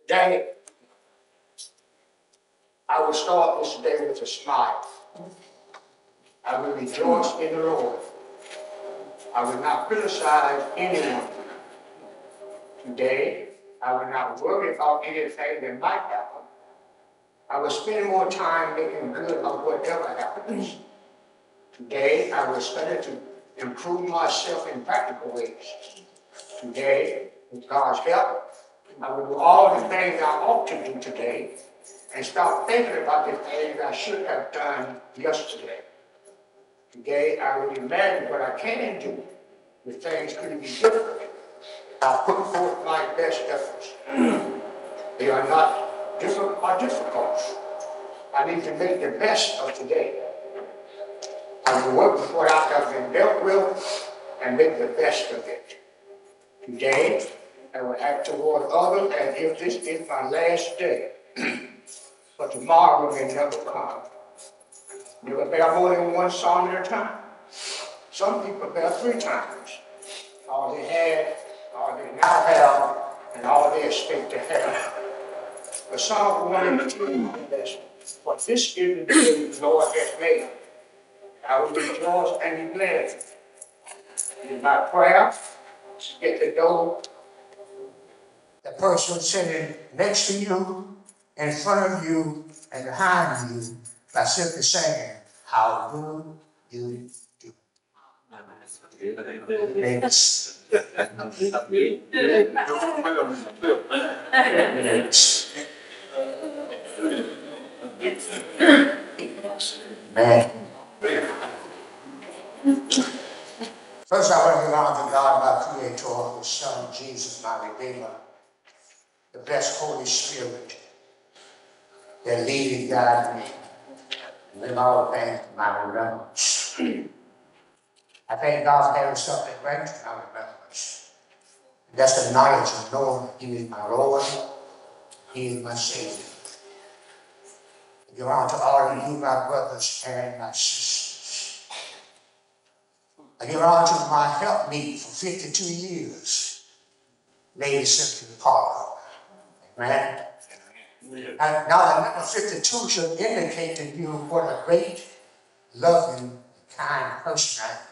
Daddy, I will start this day with a smile. I will rejoice in the Lord. I will not criticize anyone. Today, I will not worry about anything that might happen. I will spend more time making good of whatever happens. Today, I will study to improve myself in practical ways. Today, with God's help, I will do all the things I ought to do today and stop thinking about the things I should have done yesterday. Today, I will imagine what I can do if things could be different. I'll put forth my best efforts. They are not different or difficult. I need to make the best of today. I will work with what I have been dealt with and make the best of it. Today, I will act toward others as if this is my last day. But tomorrow may never come. You will bear more than one song at a time. Some people bear 3 times. All they had, all they now have, and all they expect to have. But Psalm 1 and 2 says, "For this is the day the Lord has made. I will rejoice and be glad. In my prayer, get to know the person sitting next to you, in front of you, and behind you by simply saying, how do you do? Thanks. Man. First, I want to give honor to God, my Creator, His Son, Jesus, my Redeemer, the blessed Holy Spirit that lead and guide me, and live all things to my remembrance. I thank God for having something great to my remembrance. And that's the knowledge of knowing He is my Lord, He is my Savior. I give honor to all of you, my brothers and my sisters. I give honor to my helpmeet for 52 years, Lady Cynthia Parker. Amen. And now the number 52 should indicate to you what a great, loving, kind person I am.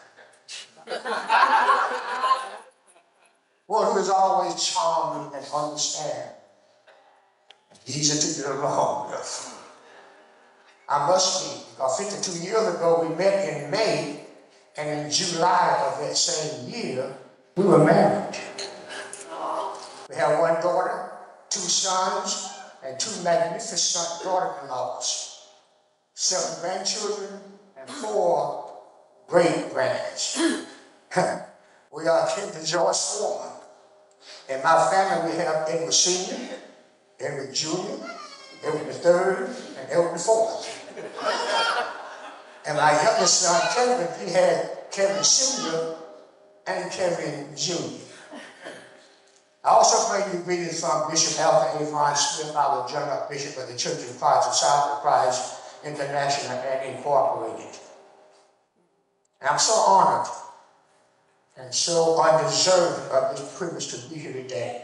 One who is always charming and understanding, easy to get along with. I must be, because 52 years ago we met in May, and in July of that same year, we were married. We have 1 daughter, 2 sons, and 2 magnificent daughter-in-laws, 7 grandchildren, and 4 great-grands. We are kin to George Foreman. In my family, we have Edward Sr., Edward Jr., Edward III, and Edward IV. And my youngest son, Kevin, he had Kevin Sr. and Kevin Jr. I also bring you greetings from Bishop Alpha Avon Smith, our General Bishop of the Church of Christ of South of Christ International and Incorporated. And I'm so honored and so undeserved of this privilege to be here today.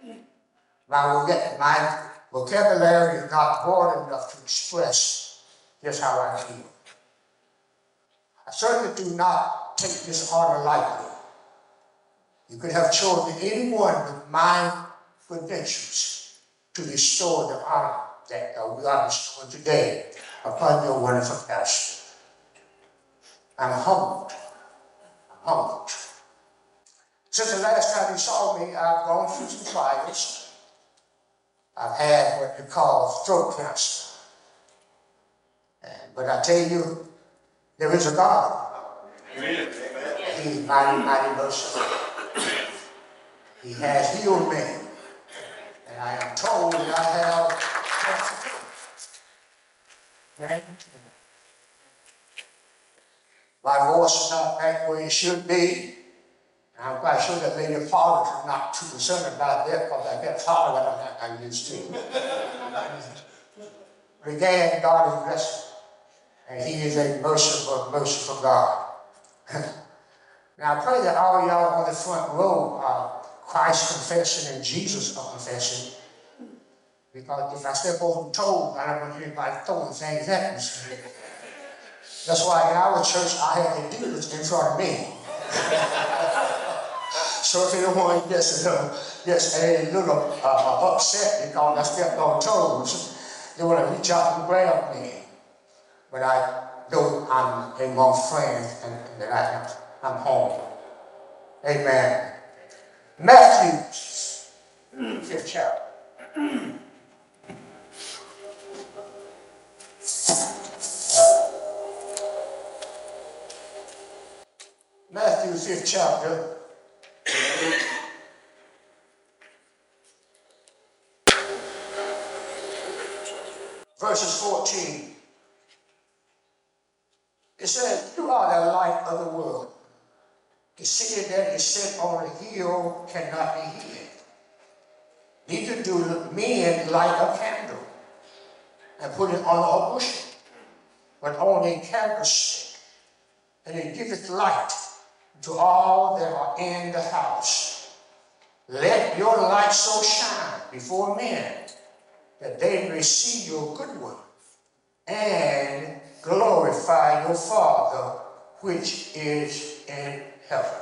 My vocabulary is not broad enough to express just how I feel. I certainly do not take this honor lightly. You could have chosen anyone with my credentials to bestow the honor that we are bestowing today upon your wonderful pastor. I'm humbled. I'm humbled. Since the last time you saw me, I've gone through some trials. I've had what you call throat cancer. But I tell you, there is a God. Amen. He is mighty, mighty merciful. He has healed me. And I am told that I have cancer. My voice is not back where it should be. I'm quite sure that Lady Pollard is not too concerned about that because I get taller than I used to. But again, God is blessed. And He is a merciful, merciful God. Now I pray that all of y'all on the front row are Christ confessing and Jesus are confessing. Because if I step on toes, I don't want anybody throwing things at me. That's why in our church, I have the dealers in front of me. So if anyone gets a little upset because I stepped on toes, they want to reach out and grab me. But I know I'm among friends and that I'm home. Amen. Matthew, 5th chapter. Matthew 5th chapter. Verses 14. It says, "You are the light of the world. The city that is set on a hill cannot be hid. Neither do men light a candle and put it on a bushel, but on a candlestick, and it giveth light to all that are in the house. Let your light so shine before men that they may see your good work and glorify your Father which is in heaven."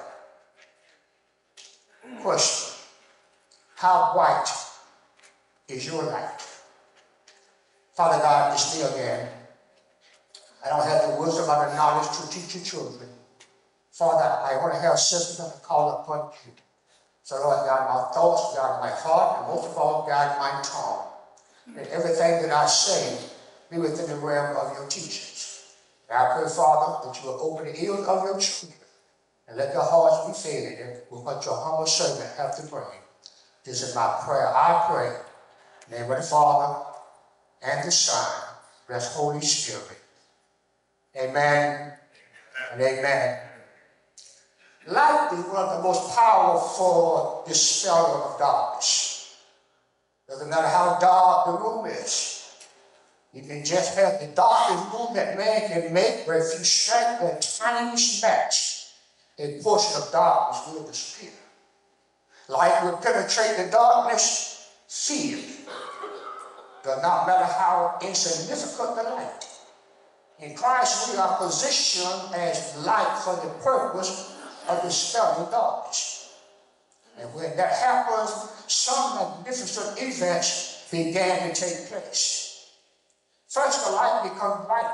Question: how bright is your light? Father God, this day again, I don't have the wisdom or the knowledge to teach your children. Father, I want to have systems to call upon you. So Lord God, my thoughts, God, my heart, and most of all, God, my tongue. And everything that I say be within the realm of your teachings. And I pray, Father, that you will open the ears of your children and let their hearts be filled with what your humble servant have to bring. This is my prayer. I pray in the name of the Father and the Son, and the Holy Spirit. Amen and amen. Light is one of the most powerful dispeller of darkness. Doesn't matter how dark the room is. You can just have the darkest room that man can make, but if you strike the tiniest match, a portion of darkness will disappear. Light will penetrate the darkness, see it. Does not matter how insignificant the light. In Christ, we are positioned as light for the purpose of dispelling darkness. And when that happens, some magnificent events began to take place. First, the light becomes bright.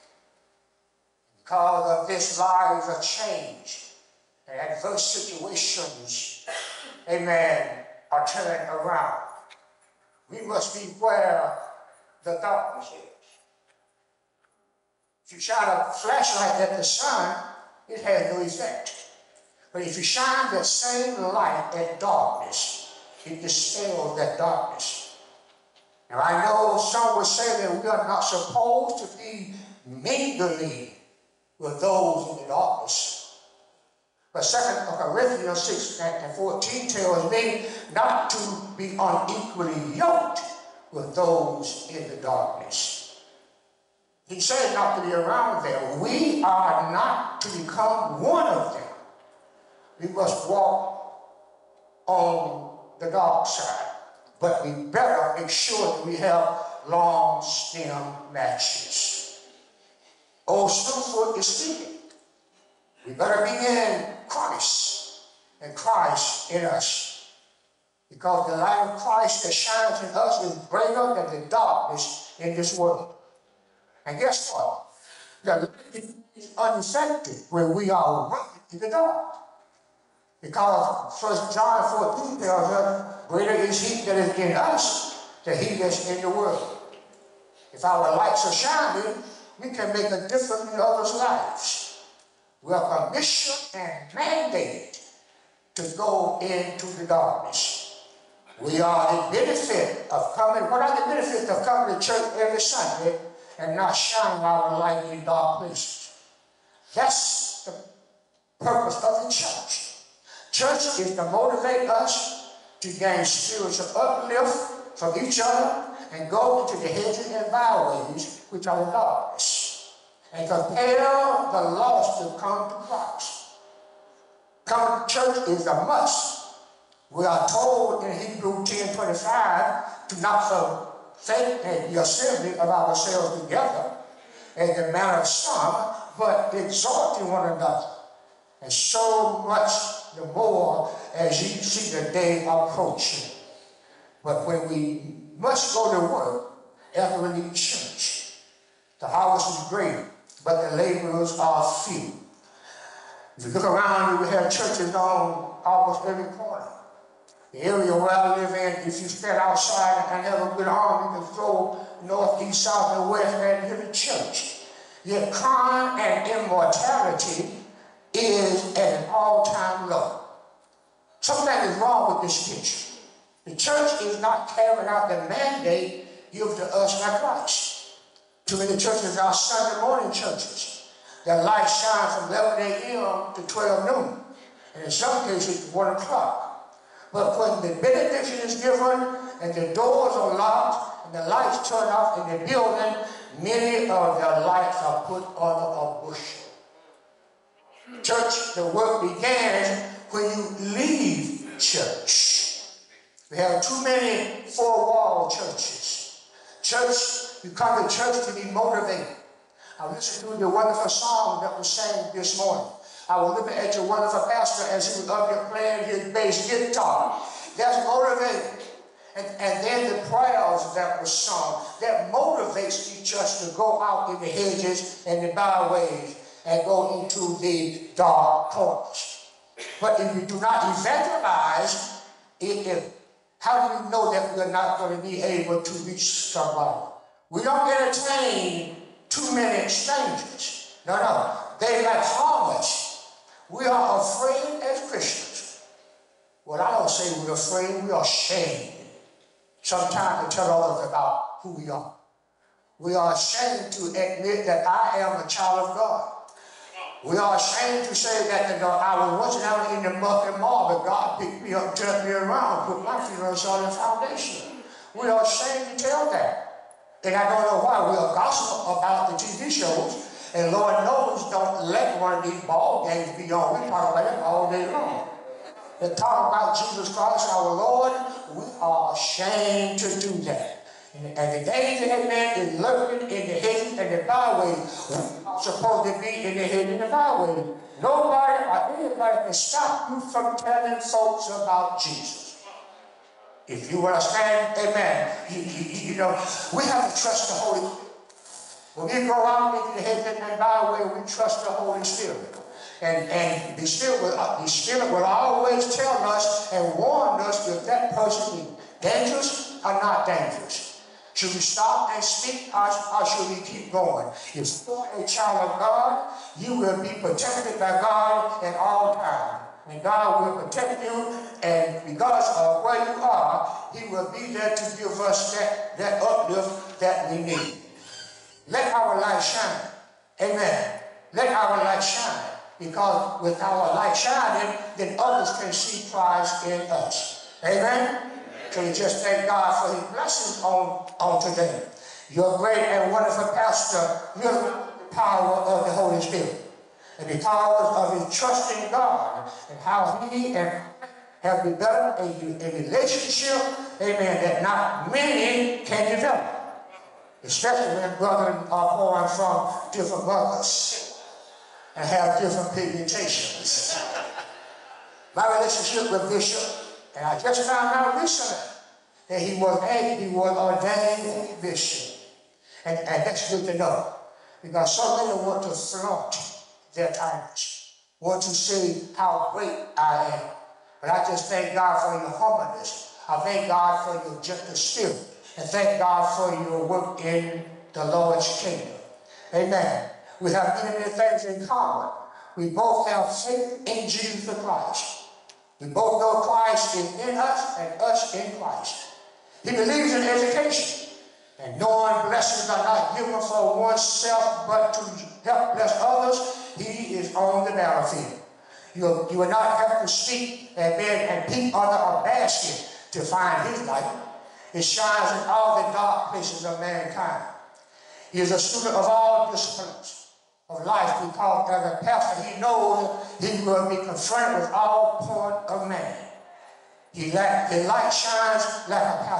Because of this, lives are changed. And adverse situations, amen, are turned around. We must be where the darkness is. If you shine a flashlight at the sun, it has no effect. But if you shine that same light at darkness, it dispels that darkness. Now I know some would say that we are not supposed to be mingling with those in the darkness. But 2 Corinthians 6 and 14 tells me not to be unequally yoked with those in the darkness. He said not to be around them. We are not to become one of them. We must walk on the dark side. But we better make sure that we have long stem matches. Old Snowfoot is speaking. We better be in Christ and Christ in us. Because the light of Christ that shines in us is greater than the darkness in this world. And guess what? The light is unaffected when we are running in the dark. Because 1 John 14 tells us, greater is he that is in us than he that's in the world. If our lights are shining, we can make a difference in others' lives. We are commissioned and mandated to go into the darkness. We are the benefit of coming. What are the benefits of coming to church every Sunday and not shining our light in dark places? That's the purpose of the church. Church is to motivate us to gain spiritual uplift from each other and go into the hedges and byways which are the darkness and compel the lost to come to Christ. Coming to church is a must. We are told in Hebrews 10:25 25, to not forsake the assembly of ourselves together, as the manner of some, but exhorting one another, and so much the more as you see the day approaching. But when we must go to work, after we leave church, the harvest is great, but the laborers are few. If you look around, you will have churches on almost every corner. The area where I live in, if you stand outside and have a good arm, you can throw north, east, south, and west and hit a church. Yet crime and immortality is at an all-time low. Something is wrong with this picture. The church is not carrying out the mandate given to us by Christ. Too many churches are Sunday morning churches. Their light shines from 11 a.m. to 12 noon, and in some cases 1 o'clock. But when the benediction is given and the doors are locked and the lights turn off in the building, many of their lights are put under a bushel. Church, the work begins when you leave church. We have too many four-wall churches. Church, you come to church to be motivated. I listened to the wonderful song that was sang this morning. I was looking at your wonderful pastor as he was up there playing his bass guitar. That's motivating. And then the prayers that were sung, that motivates each us to go out in the hedges and the byways and go into the dark corners. But if we do not evangelize, how do we know that we're not going to be able to reach somebody? We don't entertain too many strangers. No. They like harm us. We are afraid as Christians. Well, I don't say we're afraid, we are ashamed sometimes to tell others about who we are. We are ashamed to admit that I am a child of God. We are ashamed to say that I was once down in the muck and mud, but God picked me up, turned me around, put my feet on a solid foundation. We are ashamed to tell that. And I don't know why. We are gossiping about the TV shows, and Lord knows don't let one of these ball games be on. We talk about it all day long. And talk about Jesus Christ, our Lord, we are ashamed to do that. And the days amen is lurking in the hedges and the byways. We are supposed to be in the hedges and the byways. Nobody or anybody can stop you from telling folks about Jesus. If you understand, amen, you know, we have to trust the Holy Spirit. When we go out into the hedges and the byways, we trust the Holy Spirit. And the Spirit will always tell us and warn us if that person is dangerous or not dangerous. Should we stop and speak or should we keep going? If you're a child of God, you will be protected by God at all times. And God will protect you, and because of where you are, He will be there to give us that uplift that we need. Let our light shine. Amen. Let our light shine. Because with our light shining, then others can see Christ in us. Amen? So we just thank God for His blessings on today. Your great and wonderful pastor really the power of the Holy Spirit. And because of his trust in God and how he and have developed a relationship, amen, that not many can develop. Especially when brethren are born from different mothers and have different pigmentations. My relationship with Bishop, and I just found out recently that he was ordained a bishop. And that's good to know. Because so many want to flaunt their titles, want to say how great I am. But I just thank God for your humbleness. I thank God for your gentle spirit. And thank God for your work in the Lord's kingdom. Amen. We have many things in common. We both have faith in Jesus Christ. We both know Christ is in us and us in Christ. He believes in education. And knowing blessings are not given for oneself, but to help bless others, he is on the battlefield. You will not have to speak and peek under a basket to find his light. It shines in all the dark places of mankind. He is a student of all disciplines of life because as a pastor, he knows he will be confronted with all point of man. The light shines like a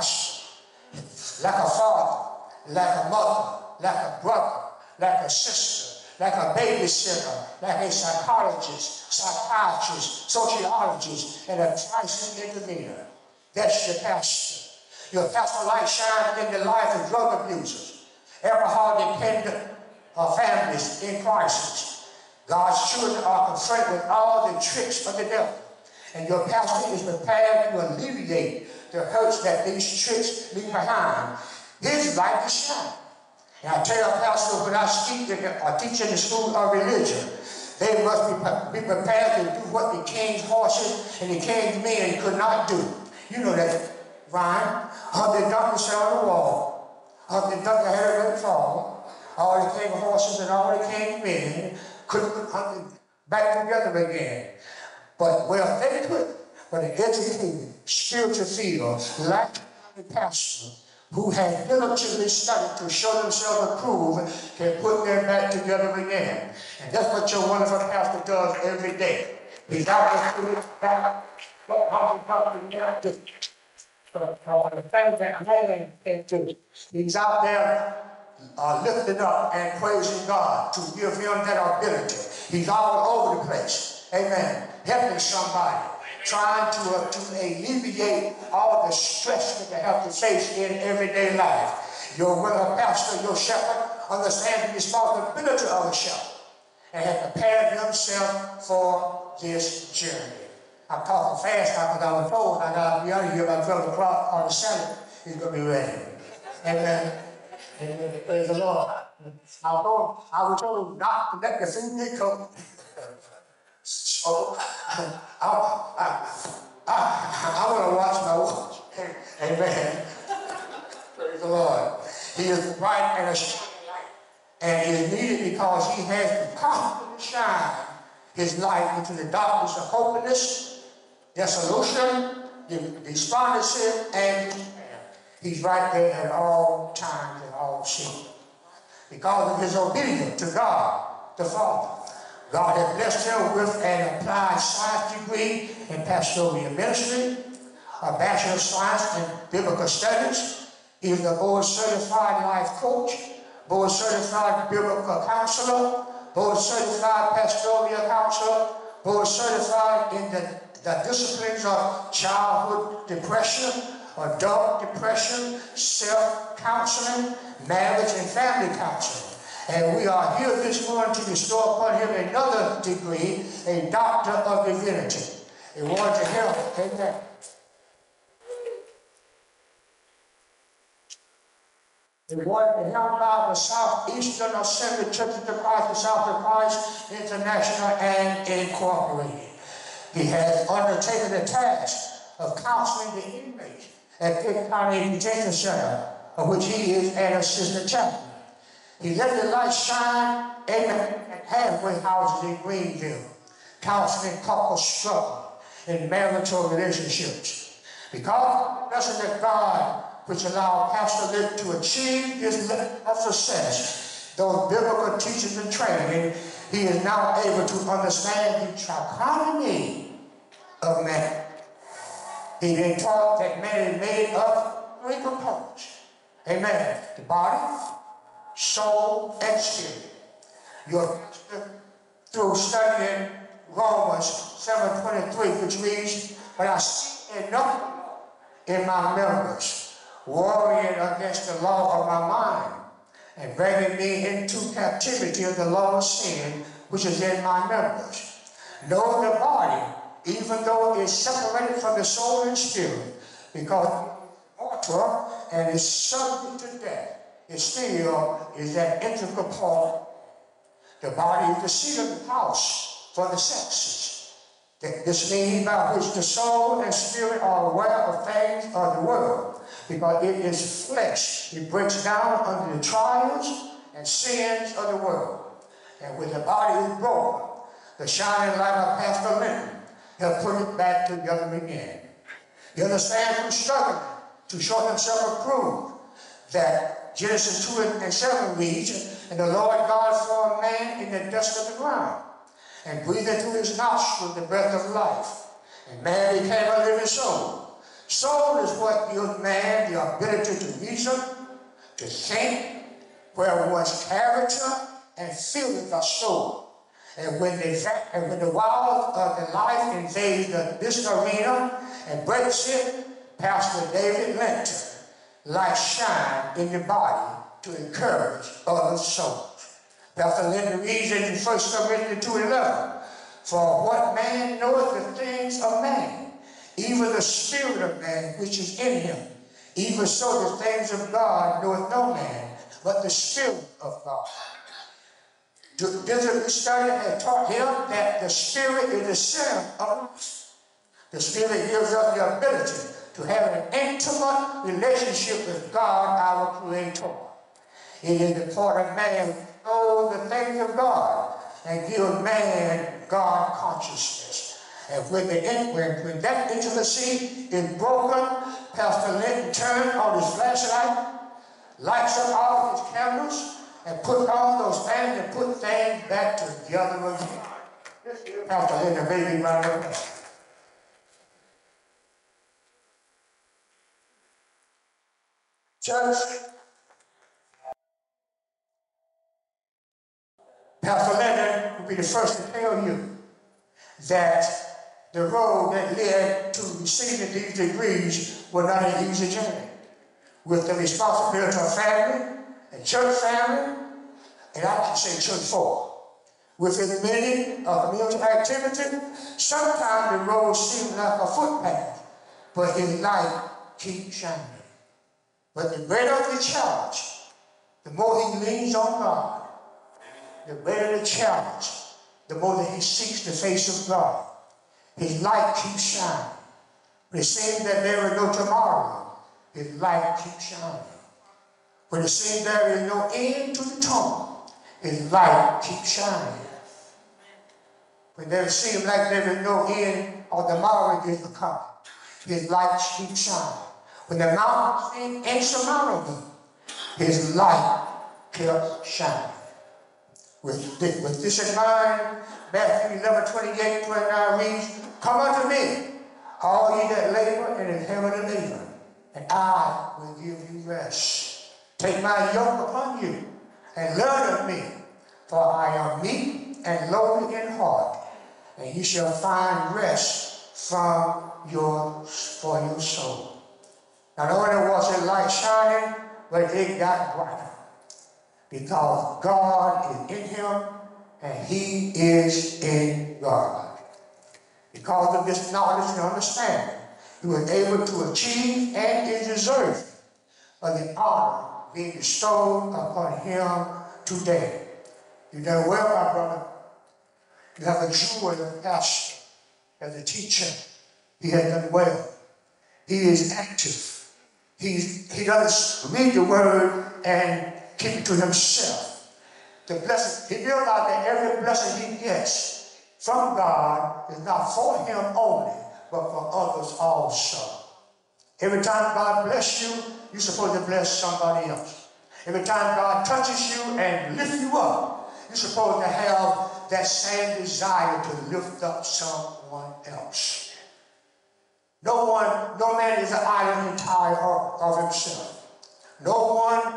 like a father, like a mother, like a brother, like a sister, like a babysitter, like a psychologist, psychiatrist, sociologist, and a Christ intervener. That's your pastor. Your pastor light shines in the life of drug abusers, alcohol dependent families in crisis. God's children are confronted with all the tricks of the devil, and your pastor is prepared to alleviate the hurts that these tricks leave behind. His light is shining. And I tell pastors when I speak or teach in the school of religion, they must be prepared to do what the king's horses and the king's men could not do. You know that, Ryan. Humpty Dumpty sat on the wall. Humpty Dumpty had a fall. All the king's horses and all the king's men couldn't put Humpty back together again. But well, they could. But an educated, spiritual field, like the pastor, who had diligently studied to show themselves approved, can put them back together again. And that's what your wonderful pastor does every day. He's out there putting it back, the things that man can do. He's out there lifting up and praising God to give him that ability. He's all over the place. Amen. Helping somebody. Trying to alleviate all the stress that they have to face in everyday life. Your willing pastor, your shepherd, understands the responsibility of a shepherd and has prepared himself for this journey. I'm talking fast now because I was told I got to be out of here by 12 o'clock on the Saturday. He's going to be ready. Amen. Amen. Praise the Lord. I was told not to let the food get cooked. So I want to watch my watch. Amen. Praise the Lord. He is bright and a shining light. And he is needed because he has the power to shine his light into the darkness of hopelessness, dissolution, despondency, and despair. He's right there at all times and all seasons. Because of his obedience to God, the Father. God has blessed him with an applied science degree in pastoral ministry, a Bachelor of Science in Biblical Studies. He is a board-certified life coach, board-certified biblical counselor, board-certified pastoral counselor, board-certified in the disciplines of childhood depression, adult depression, self-counseling, marriage and family counseling. And we are here this morning to bestow upon him another degree, a Doctor of Divinity. A word to help. Amen. A word to help by the Southeastern Assembly Church of Christ, the South of Christ International and Incorporated. He has undertaken the task of counseling the inmates at Pitt County Detention Center, of which he is an assistant chaplain. He let the light shine, amen, at halfway houses in Greenville, counseling couples struggle in marital relationships. Because of the blessing of God, which allowed Pastor Lick to achieve his level of success, those biblical teachings and training, he is now able to understand the trichotomy of man. He been taught that man is made of three components. Amen. The body, soul, and spirit. Your pastor, through studying Romans 7:23, which reads, "But I see enough in my members, warring against the law of my mind, and bringing me into captivity of the law of sin, which is in my members. Know the body, even though it's separated from the soul and spirit, because it's mortal and is subject to death, it still is that integral part. The body is the seat of the house for the sexes. This means by which the soul and spirit are aware of things of the world, because it is flesh. It breaks down under the trials and sins of the world. And when the body is broken, the shining light of Pastor Lincoln, he'll put it back together again. You understand who's struggling to show himself approved, that Genesis 2:7 reads, "And the Lord God formed man in the dust of the ground, and breathed into his nostrils the breath of life. And man became a living soul." Soul is what gives man the ability to reason, to think, where one's character and feelings are stored. And when the walls of the life invade this arena and breaks it, Pastor David Linton, light shine in the body to encourage other souls. Pastor Linton reads in 1 Corinthians 2:11, for what man knoweth the things of man, even the spirit of man which is in him. Even so the things of God knoweth no man, but the Spirit of God. This study had taught him that the Spirit is the center of life. The Spirit gives us the ability to have an intimate relationship with God, our Creator. It is the part of man to know the things of God and give man God consciousness. And when that intimacy is broken, Pastor Linton turned on his flashlight, lights up all his candles, and put on those things and put things back together again. Pastor Linton, baby, right over. Church, Pastor Linton will be the first to tell you that the road that led to receiving these degrees was not an easy journey. With the responsibility of family, and church family, and I can say church folk. With his many community activity, sometimes the road seems like a footpath, but his light keeps shining. But the greater the challenge, the more he leans on God, the greater the challenge, the more that he seeks the face of God. His light keeps shining. When it seems that there is no tomorrow, his light keeps shining. When it seems there is no end to the tunnel, his light keeps shining. When there seems like there is no end or tomorrow is to come, his light keeps shining. When the mountains seem insurmountable, his light kept shining. With this in mind, Matthew 11:28-29 reads, come unto me, all ye that labor and is heavy laden, and I will give you rest. Take my yoke upon you, and learn of me, for I am meek and lowly in heart, and you shall find rest for your soul. Not only was the light shining, but it got brighter. Because God is in him, and he is in God. Because of this knowledge and understanding, he was able to achieve and is deserving of the honor being bestowed upon him today. You done well, my brother. You have a jewel as a pastor, as a teacher. He has done well. He is active. He doesn't read the word and keep it to himself. The blessing, he realized that every blessing he gets from God is not for him only, but for others also. Every time God bless you, you're supposed to bless somebody else. Every time God touches you and lifts you up, you're supposed to have that same desire to lift up someone else. No man is an island entire of himself. No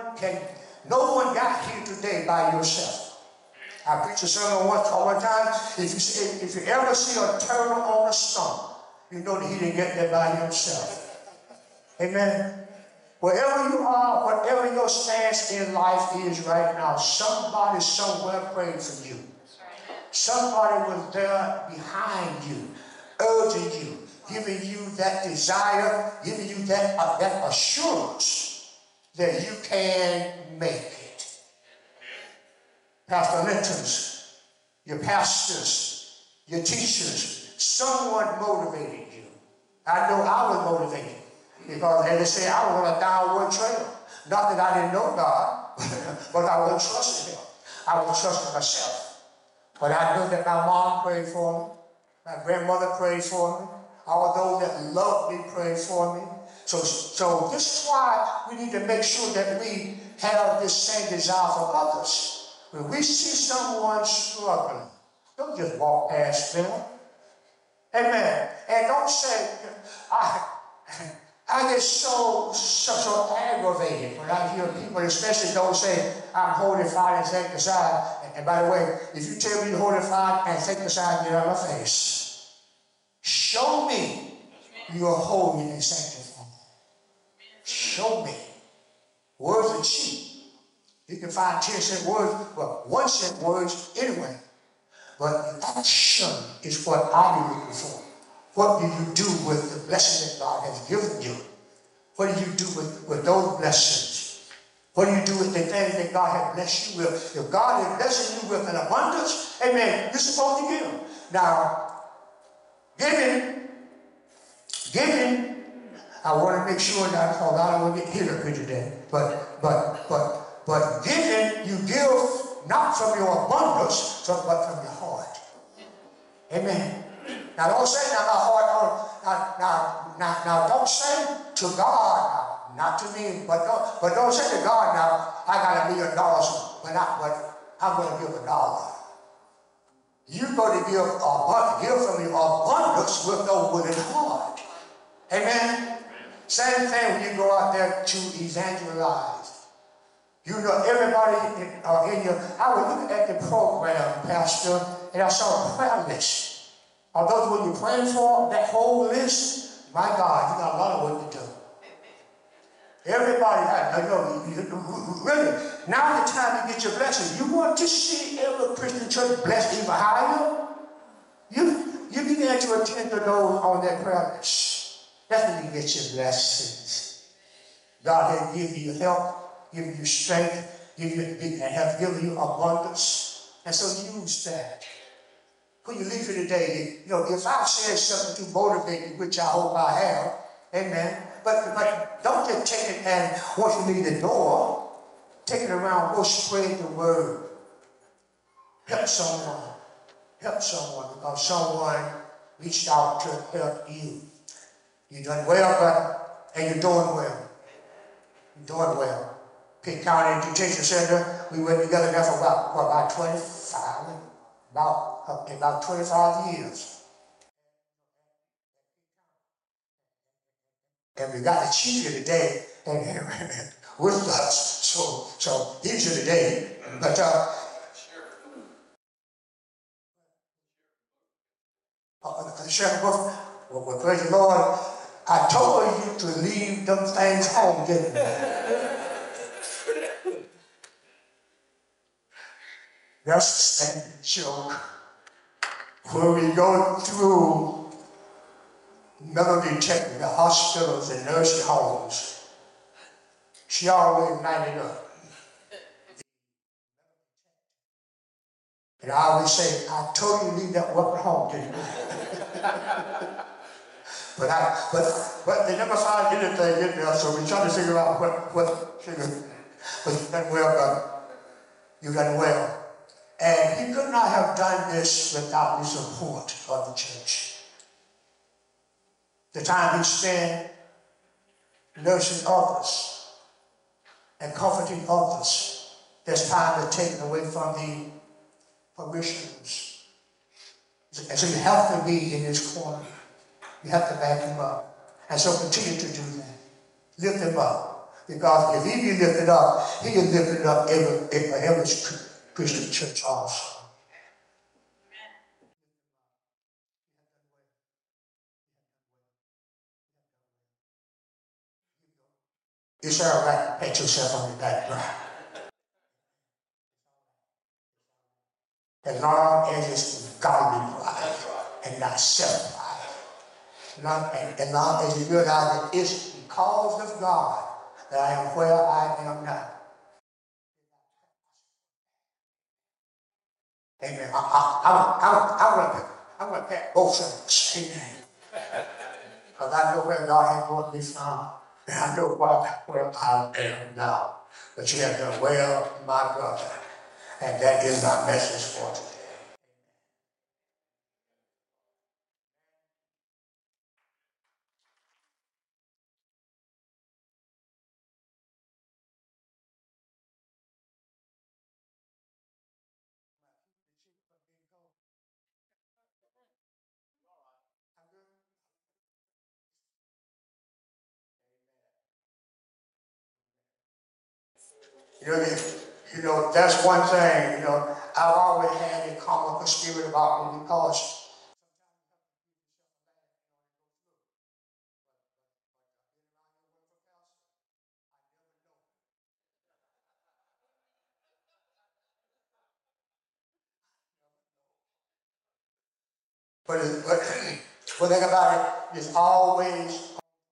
one got here today by yourself. I preached a sermon one time. If you ever see a turtle on a stump, you know that he didn't get there by himself. Amen. Wherever you are, whatever your stance in life is right now, somebody somewhere prayed for you. Somebody was there behind you, urging you, giving you that desire, giving you that assurance that you can make it. Pastor Linton's, your pastors, your teachers, someone motivated you. I know I was motivated. Because, as they say, I was on a downward trail. Not that I didn't know God, but I wasn't trusting him. I was trusting myself. But I knew that my mom prayed for me. My grandmother prayed for me. All those that loved me prayed for me. So this is why we need to make sure that we have this same desire for others. When we see someone struggling, don't just walk past them. Amen. And don't say, I get so aggravated when I hear people, especially those say, I'm holy, fire, and sanctified. And by the way, if you tell me you're holy, fire, and sanctified, get out of my face. Show me you're holy and sanctified. Show me. Words are cheap. You can find 10-cent words, well, 1-cent words anyway. But action is what I be looking for. What do you do with the blessing that God has given you? What do you do with those blessings? What do you do with the things that God has blessed you with? If God is blessing you with an abundance, amen, you're supposed to give. Now, giving, I want to make sure that because I don't want to get hypocrite today. But giving, you give not from your abundance, but from your heart. Amen. Now don't say now my heart. Now don't say to God now, not to me, but don't say to God now. I got $1 million, but I'm going to give $1. You're going to give from your abundance with no willing heart. Amen. Same thing when you go out there to evangelize. You know, everybody in your, I was looking at the program, Pastor, and I saw a prayer list. Are those what you're praying for? That whole list? My God, you got a lot of work to do. Everybody, really, now the time to get your blessing. You want to see every Christian church blessed even higher? You begin to attend to those on that prayer list. That's when you get your blessings. God has given you help, given you strength, and have given you abundance. And so use that. When you leave here today, you know, if I've said something to motivate you, which I hope I have, amen, but don't just take it and once you leave the door, take it around, go spread the word. Help someone, because someone reached out to help you. You're doing well, and you're doing well. You're doing well. Pitt County Detention Center, we went together there for about 25 years. And we got the chief here today, and with us. So he's here today. But Sheriff Buffett, well, praise the Lord, I told you to leave them things home, didn't I? That's a standing joke. When we go through metal detecting the hospitals and nursing homes, she always lighted up. And I always say, I told you to leave that weapon home, didn't I? but they never found anything in there, so we try to figure out what you've done well, but you've done well. And he could not have done this without the support of the church. The time he spent nursing others and comforting others, there's time to take away from the parishioners. And so you have to be in his corner. You have to back him up. And so continue to do that. Lift him up. Because if he be lifted up, he can lift it up every Christian church also. It's all right to pat yourself on the back. As long as it's godly pride and not self-pride. As long as you realize that it's because of God that I am where I am now. Amen. I'm going to pat both sides. Amen. Because I know where God has brought me from, and I know where I am now. But you have done well, my brother. And that is my message for today. You know, that's one thing, I've always had a comical spirit about me because, but one thing about it is always,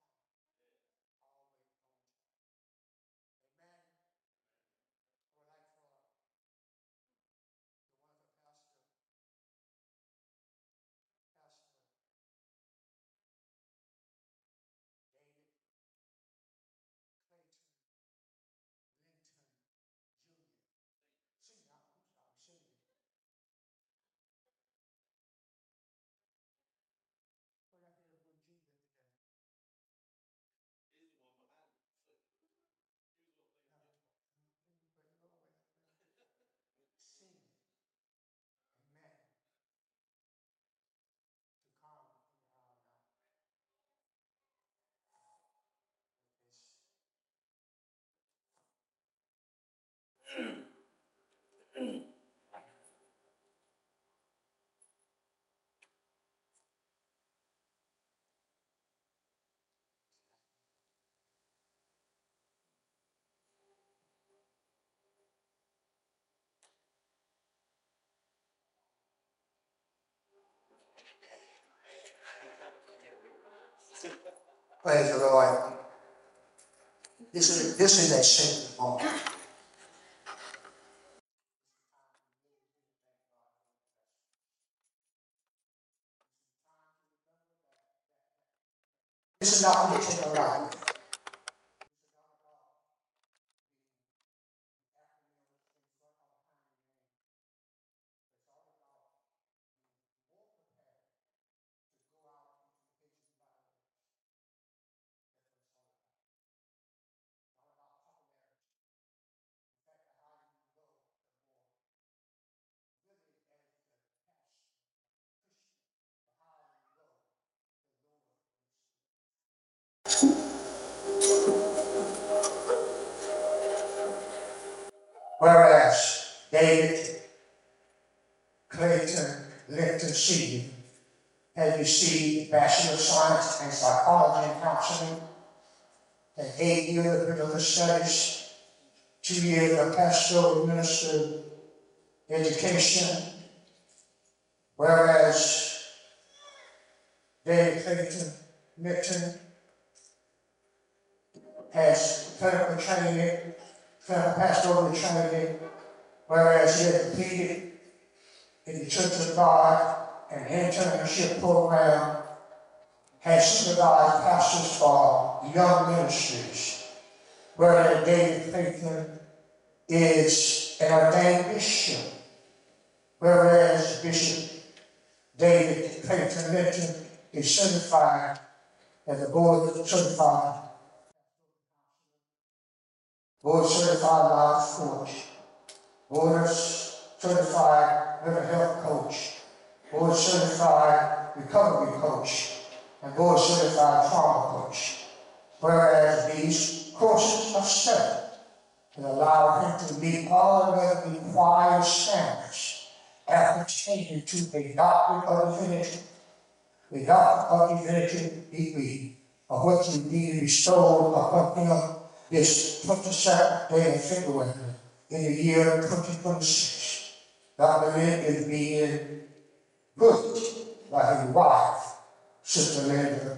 praise the Lord, this is a sacred moment. This is not to take a life. Whereas David Clayton Linton Sr. had received Bachelor of Science in Psychology and Counseling, and 8 years of biblical studies, 2 years of pastoral minister education, whereas David Clayton Linton has clinical training, clinical pastoral training, whereas he has completed in the Church of God an internship program, has supervised pastors for young ministries, whereas David Clayton is an ordained bishop, whereas Bishop David Clayton Linton is certified as a board certified life coach, board certified mental health coach, board certified recovery coach, and board certified trauma coach. Whereas these courses of study will allow him to meet all of the required standards appertaining to a doctorate of divinity, the doctor of divinity degree, of which will be bestowed upon him this 22nd day of February in the year 2026. Dr. Lynn is being put by his wife, Sister Linda.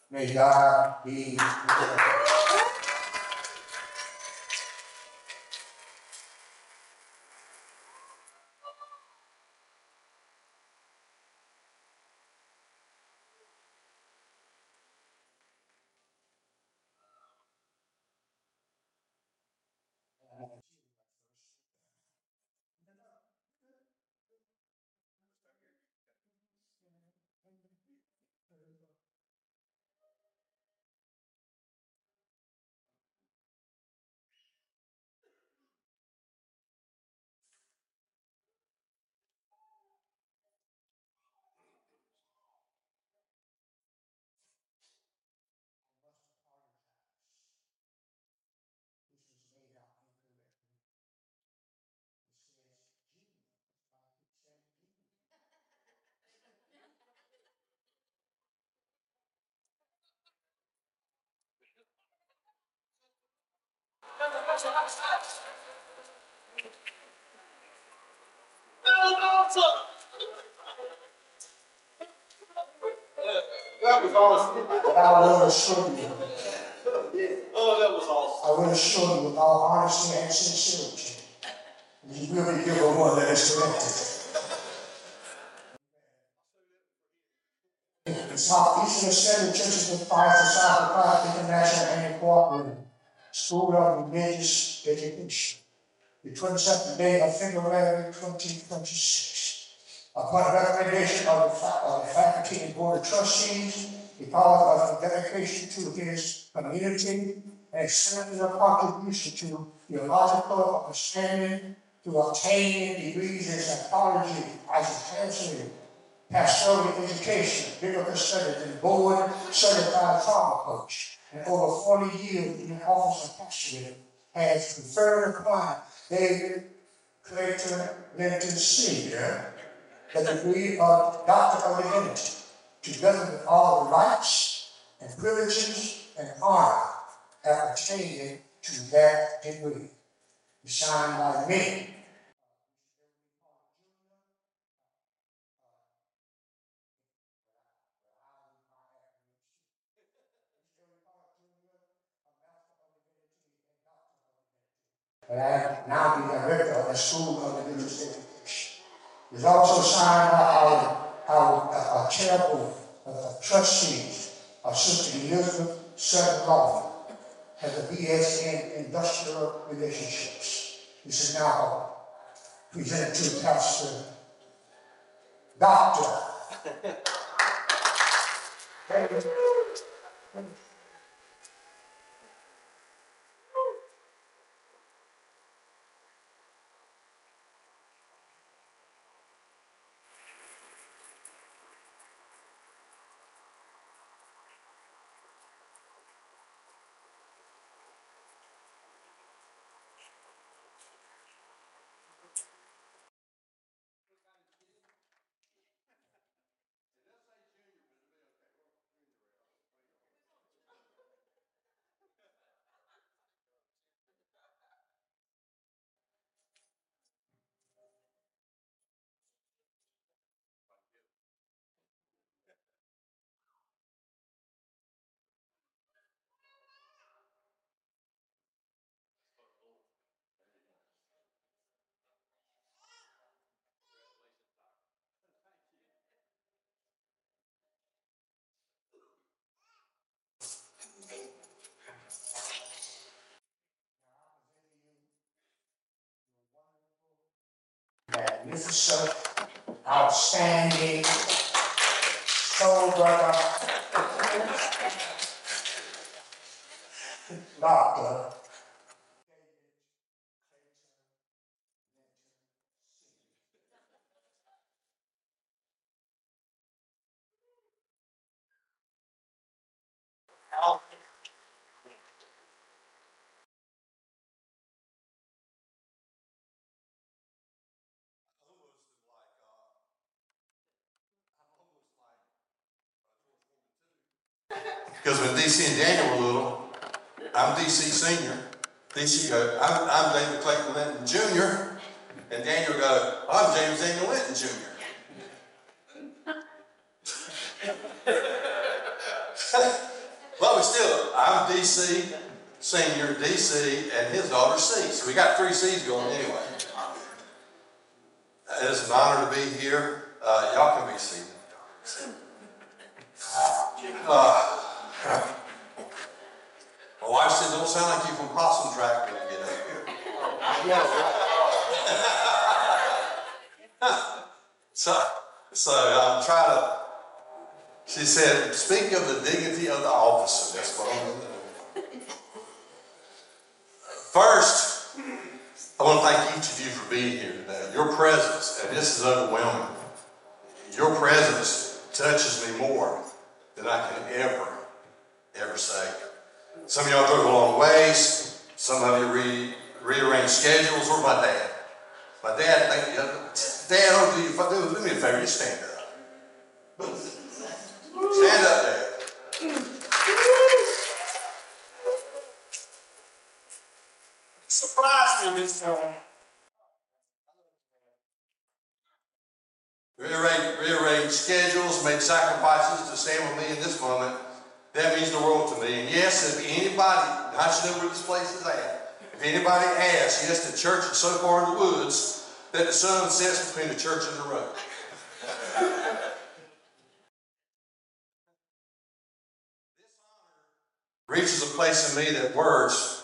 May God be with you. That was awesome. But I will assure you. Oh, that was awesome. I will assure you with all honesty and sincerity, you will be given one that is connected. The Southeastern Assembly Churches of Christ, the South of Christ International and Cooperative School of Religious Education. The 22nd day of February 2026. Upon recommendation of the faculty and board of trustees, because of the dedication to his community and extending their contribution to theological understanding, to obtaining degrees in psychology, counseling, pastoral education, biblical studies, and board certified trauma coach, and over 40 years in the office of pastorate, has conferred upon David Clayton Linton Sr. the degree of Doctor of Divinity, together with all the rights and privileges and honor appertaining to that degree. Signed by me. But I am now the director of the School of Religious Education. It's also signed by our chairboard of trustees, our Sister Elizabeth Sutton Lawson, has a BS in Industrial Relationships. This is now presented to Pastor Dr. Magnificent, outstanding, soul brother, Dr. Because when DC and Daniel were little, I'm DC Senior. DC I'm David Clayton Linton Jr. And Daniel go, I'm James Daniel Linton Jr. I'm DC Senior, DC, and his daughter C. So we got 3 C's going anyway. It's an honor to be here. Y'all can be seated. My wife said, don't sound like you from Possum Track when you get up here. So I'm trying to, she said, speak of the dignity of the officer. That's what I'm going to do. First, I want to thank each of you for being here today. Your presence, and this is overwhelming, your presence touches me more than I can ever say. Some of y'all drove a long ways. Some of you rearranged schedules. Or my dad. My dad, Dad, do me a favor, just stand up. Stand up, Dad. Surprise me this time. Rearranged schedules, made sacrifices to stand with me in this moment. That means the world to me. And yes, if anybody, I should know where this place is at. If anybody asks, yes, the church is so far in the woods that the sun sets between the church and the road. This honor reaches a place in me that words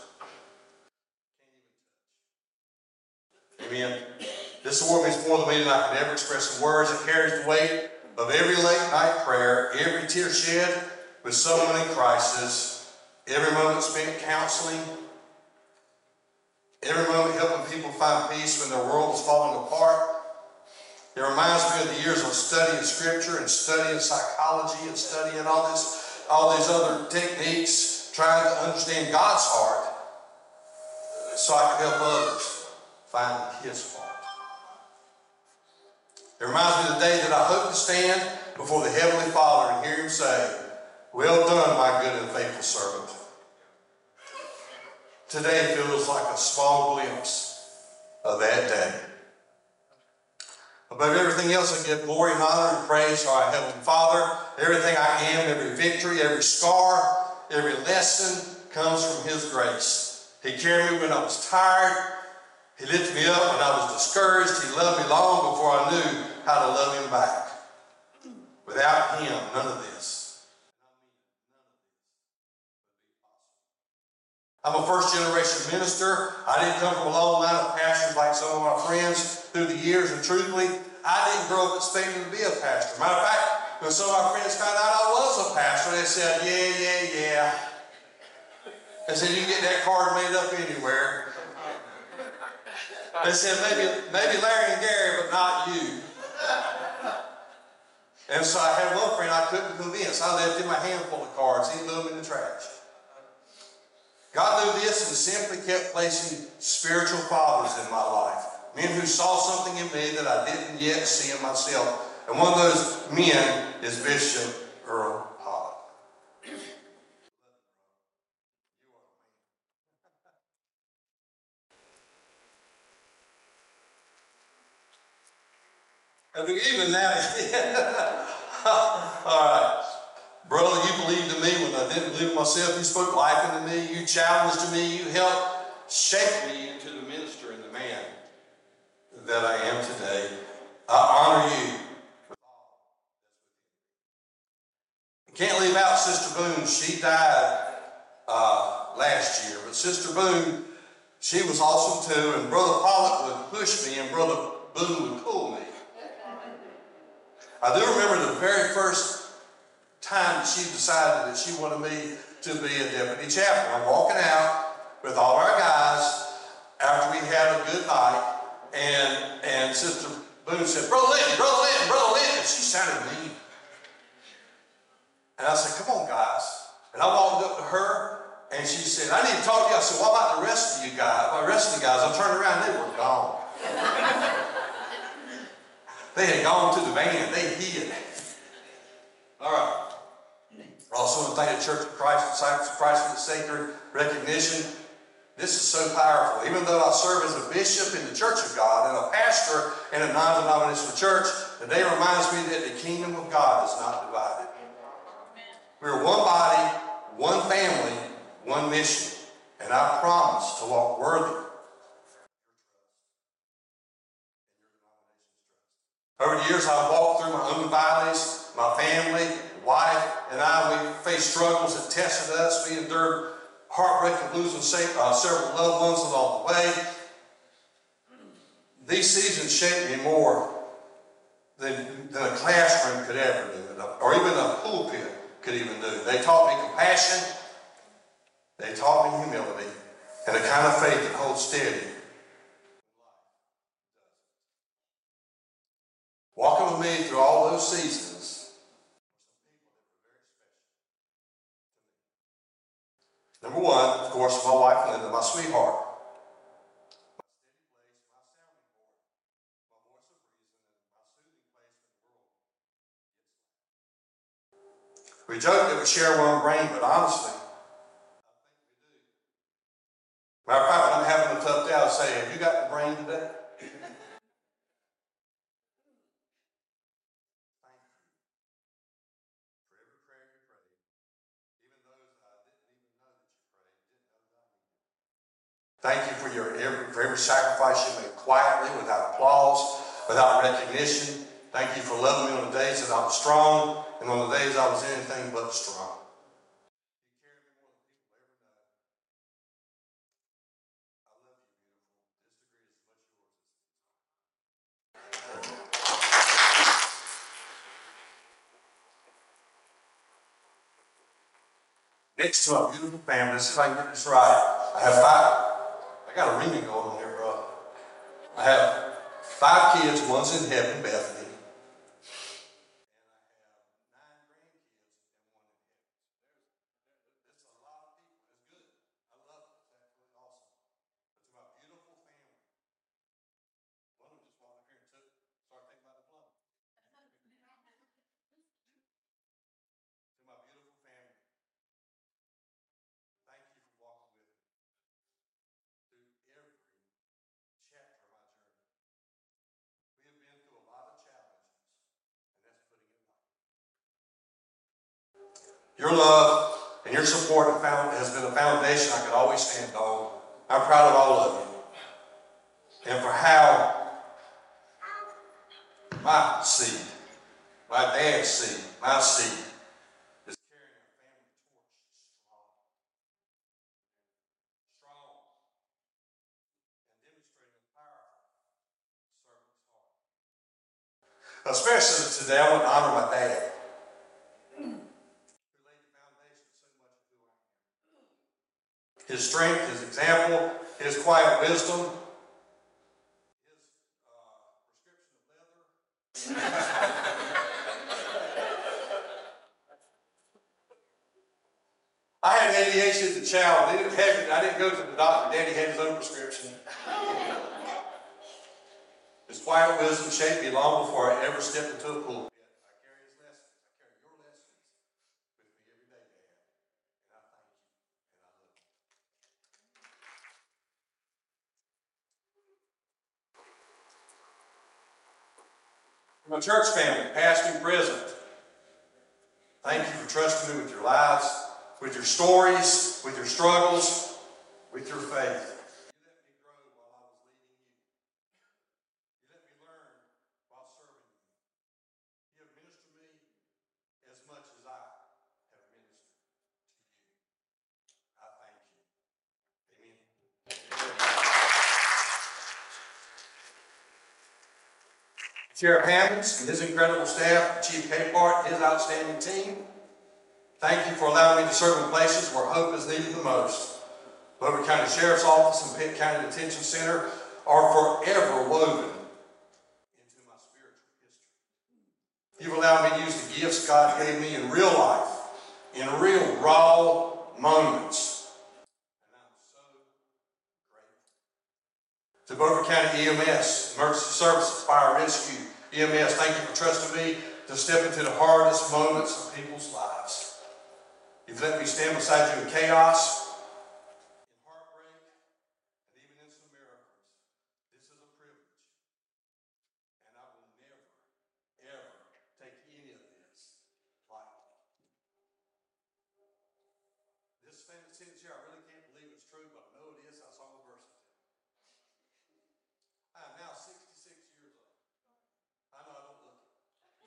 can't even touch. Amen. This award means more to me than I can ever express in words. It carries the weight of every late night prayer, every tear shed with someone in crisis, every moment spent counseling, every moment helping people find peace when their world is falling apart. It reminds me of the years of studying scripture and studying psychology and studying all these other techniques, trying to understand God's heart so I can help others find his heart. It reminds me of the day that I hope to stand before the Heavenly Father and hear him say, well done, my good and faithful servant. Today feels like a small glimpse of that day. Above everything else, I give glory and honor and praise to our Heavenly Father. Everything I am, every victory, every scar, every lesson comes from his grace. He carried me when I was tired. He lifted me up when I was discouraged. He loved me long before I knew how to love him back. Without him, none of this. I'm a first-generation minister. I didn't come from a long line of pastors like some of my friends through the years, and truthfully, I didn't grow up expecting to be a pastor. Matter of fact, when some of my friends found out I was a pastor, they said, yeah. They said, you can get that card made up anywhere. They said, maybe Larry and Gary, but not you. And so I had one friend I couldn't convince. I left him a handful of cards. He threw them in the trash. God knew this and simply kept placing spiritual fathers in my life. Men who saw something in me that I didn't yet see in myself. And one of those men is Bishop Earl Pollock. Even now, all right. Brother, you believed in me when I didn't believe in myself. You spoke life into me. You challenged me. You helped shape me into the minister and the man that I am today. I honor you. Can't leave out Sister Boone. She died last year. But Sister Boone, she was awesome too. And Brother Pollock would push me and Brother Boone would pull me. I do remember the very first time that she decided that she wanted me to be a deputy chaplain. I'm walking out with all our guys after we had a good night, and Sister Boone said, Brother Linton. And she sounded mean. And I said, come on, guys. And I walked up to her, and she said, I need to talk to you. I said, what about the rest of you guys? The rest of the guys, I turned around, they were gone. They had gone to the van. They hid. All right. I also want to thank the Church of Christ, Disciples of Christ for the sacred recognition. This is so powerful. Even though I serve as a bishop in the Church of God and a pastor in a non-denominational church, the day reminds me that the kingdom of God is not divided. We are one body, one family, one mission, and I promise to walk worthy. Over the years, I've walked through my own valleys. My family, wife, and I, we faced struggles that tested us. We endured heartbreak of losing several loved ones along the way. These seasons shaped me more than a classroom could ever do, or even a pulpit could even do. They taught me compassion, they taught me humility, and a kind of faith that holds steady. Walking with me through all those seasons. Number one, of course, my wife Linda, my sweetheart. We joke that we share one brain, but honestly, matter of fact, when I'm having a tough day, I'll say, have you got the brain today? Thank you for every sacrifice you made quietly, without applause, without recognition. Thank you for loving me on the days that I was strong and on the days I was anything but strong. Next to my beautiful family, let's see if I can get this right. I got a ringing going on here, bro. I have 5 kids, one's in heaven, Bethany. Your love and your support has been a foundation I could always stand on. I'm proud of all of you. And for how my seed, my dad's seed, my seed, is carrying our family torch strong, and demonstrating the power of servant's heart. Especially today, I want to honor my dad. His strength, his example, his quiet wisdom, his prescription of leather. I had ADHD as a child. They didn't have it. I didn't go to the doctor. Daddy had his own prescription. His quiet wisdom shaped me long before I ever stepped into a pulpit. I carry his lessons. I carry your lessons with me every day, Dad. And I thank you. And I love you. My church family, past and present, thank you for trusting me with your lives, with your stories, with your struggles, with your faith. You let me grow while I was leading you. You let me learn while serving you. You have ministered to me as much as I have ministered to you. I thank you. Amen. Sheriff Hammonds and his incredible staff, Chief Capehart, his outstanding team, thank you for allowing me to serve in places where hope is needed the most. Beaufort County Sheriff's Office and Pitt County Detention Center are forever woven into my spiritual history. You've allowed me to use the gifts God gave me in real life, in real raw moments. And I'm so grateful. To Beaufort County EMS, Emergency Services, Fire Rescue, EMS, thank you for trusting me to step into the hardest moments of people's lives. You've let me stand beside you in chaos, in heartbreak, and even in some miracles. This is a privilege, and I will never, ever take any of this lightly. This this family sentence here, I really can't believe it's true, but I know it is. I saw the verse. I am now 66 years old. I know I don't look it.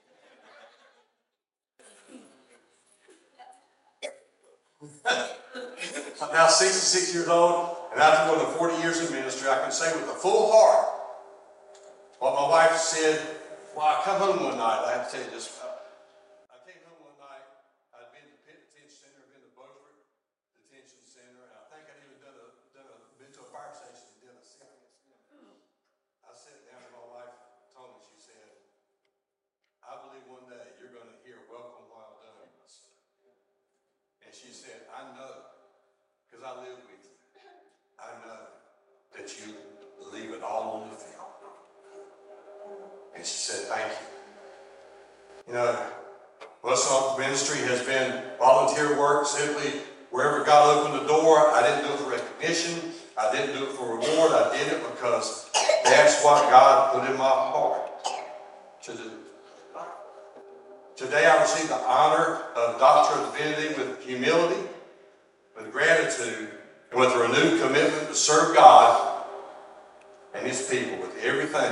I'm now 66 years old, and after more than 40 years in ministry, I can say with a full heart what my wife said. Well, I come home one night. I have to tell you this. I came home one night. I'd been to Pitt Detention Center, been to Beaufort Detention Center, and I think I'd even been to a fire station and done a CPS. I sat down with my wife, told me, she said, I believe one day you're going to hear welcome while done, my son. And she said, I know, because I live with you. I know that you leave it all on the field. And she said, thank you. You know, most of the ministry has been volunteer work, simply wherever God opened the door. I didn't do it for recognition. I didn't do it for reward. I did it because that's what God put in my heart to do. Today I received the honor of Doctor of Divinity with humility, with gratitude, and with a renewed commitment to serve God and His people with everything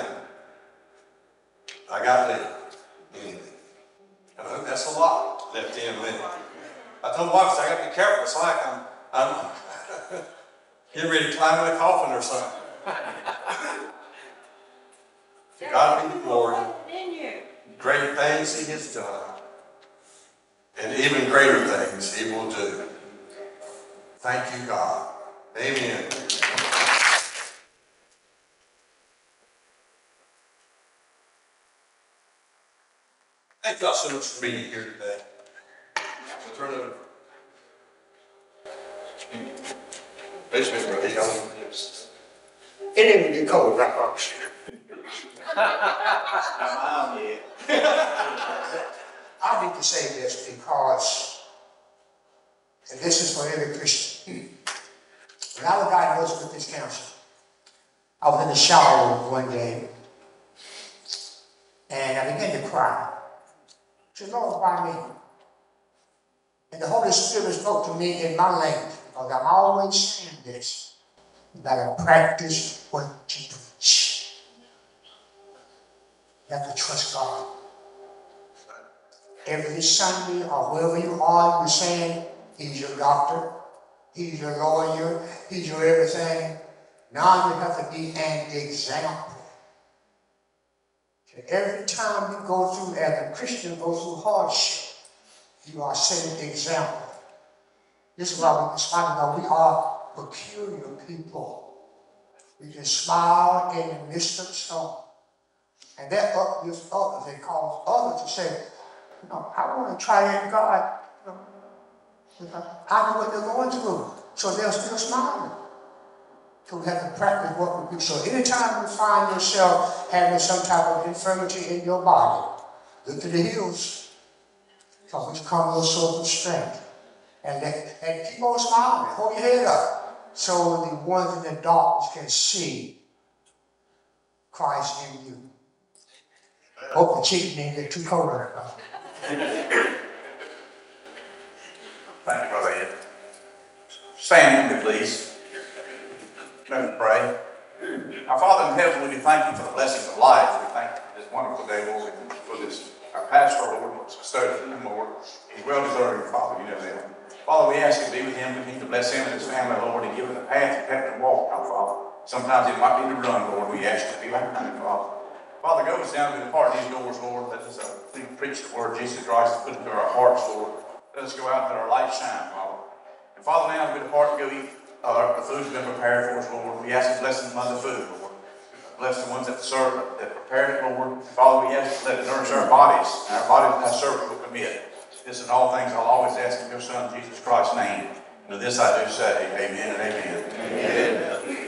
I got left in me. I hope that's a lot left in me. I told my wife, I got to be careful. It's like I'm getting ready to climb in a coffin or something. To God be the glory. Great things He has done, and even greater things He will do. Thank you, God. Amen. Thank y'all so much for being here today. I'll turn it over. Basement, brother. It ain't get cold, right, folks? I need to say this because, and this is for every Christian. When I was diagnosed with this cancer, I was in the shower one day, and I began to cry. I said, Lord, why me? And the Holy Spirit spoke to me in my language, because I'm always saying this, that I practice what you preach. You have to trust God. Every Sunday or wherever you are, you're saying, He's your doctor, He's your lawyer, He's your everything. Now you have to be an example. Every time you go through, as a Christian, go through hardship, you are setting an example. This is why we are peculiar people. We can smile in the midst of the storm. And that uplifts others. It causes others to say, I want to try it in God. I know what they're going through. So they're still smiling. So we have to practice what we do. So anytime you find yourself having some type of infirmity in your body, look to the hills, from which comes your source of strength. And keep on smiling. Hold your head up. So the ones in the darkness can see Christ in you. Hope the chicken didn't get too cold. Thank you, Brother Ed. Stand with me, please. Let us pray. Our Father in heaven, we do thank you for the blessings of life. We thank you for this wonderful day, Lord, for this, our pastor, Lord, what's bestowed on him, Lord. He's well deserving, Father, you know that. Father, we ask you to be with him, continue to bless him and his family, Lord, and give him the path to walk, our Father. Sometimes it might be to run, Lord. We ask you to be like that, Father. Father, go us down to the part of these doors, Lord. Let us preach the word of Jesus Christ and put it into our hearts, Lord. Let us go out and let our light shine, Father. And Father, now as we depart to go eat, the food's been prepared for us, Lord. We ask you to bless them on the food, Lord. Bless the ones that serve, that prepared it, Lord. Father, we ask you to let it nourish our bodies, and our bodies that serve will commit. This and all things I'll always ask in your Son, Jesus Christ's name. And to this I do say, amen and amen. Amen.